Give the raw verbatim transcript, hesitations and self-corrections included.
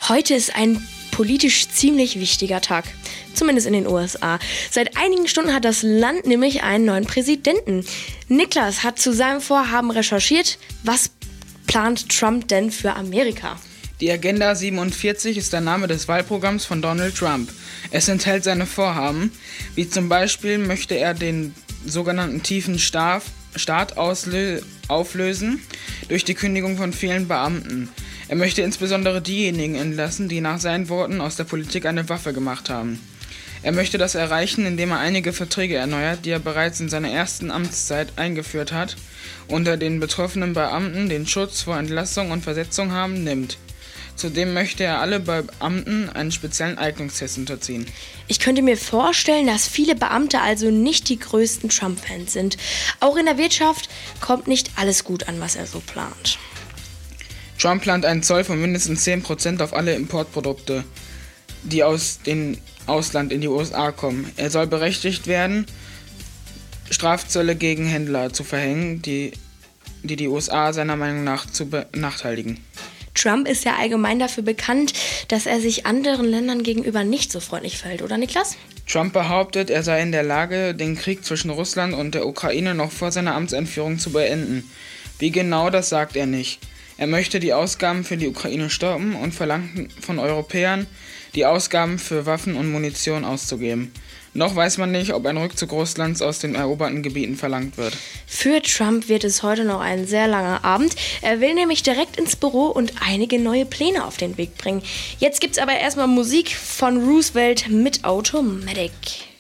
Heute ist ein politisch ziemlich wichtiger Tag, zumindest in den U S A. Seit einigen Stunden hat das Land nämlich einen neuen Präsidenten. Niklas hat zu seinem Vorhaben recherchiert. Was plant Trump denn für Amerika? Die Agenda siebenundvierzig ist der Name des Wahlprogramms von Donald Trump. Es enthält seine Vorhaben, wie zum Beispiel möchte er den sogenannten tiefen Staat auslö- auflösen durch die Kündigung von vielen Beamten. Er möchte insbesondere diejenigen entlassen, die nach seinen Worten aus der Politik eine Waffe gemacht haben. Er möchte das erreichen, indem er einige Verträge erneuert, die er bereits in seiner ersten Amtszeit eingeführt hat, unter den betroffenen Beamten den Schutz vor Entlassung und Versetzung haben, nimmt. Zudem möchte er alle Beamten einen speziellen Eignungstest unterziehen. Ich könnte mir vorstellen, dass viele Beamte also nicht die größten Trump-Fans sind. Auch in der Wirtschaft kommt nicht alles gut an, was er so plant. Trump plant einen Zoll von mindestens zehn Prozent auf alle Importprodukte, die aus dem Ausland in die U S A kommen. Er soll berechtigt werden, Strafzölle gegen Händler zu verhängen, die die, die U S A seiner Meinung nach zu benachteiligen. Trump ist ja allgemein dafür bekannt, dass er sich anderen Ländern gegenüber nicht so freundlich verhält, oder Niklas? Trump behauptet, er sei in der Lage, den Krieg zwischen Russland und der Ukraine noch vor seiner Amtseinführung zu beenden. Wie genau, das sagt er nicht. Er möchte die Ausgaben für die Ukraine stoppen und verlangt von Europäern, die Ausgaben für Waffen und Munition auszugeben. Noch weiß man nicht, ob ein Rückzug Russlands aus den eroberten Gebieten verlangt wird. Für Trump wird es heute noch ein sehr langer Abend. Er will nämlich direkt ins Büro und einige neue Pläne auf den Weg bringen. Jetzt gibt's aber erstmal Musik von Roosevelt mit Automatic.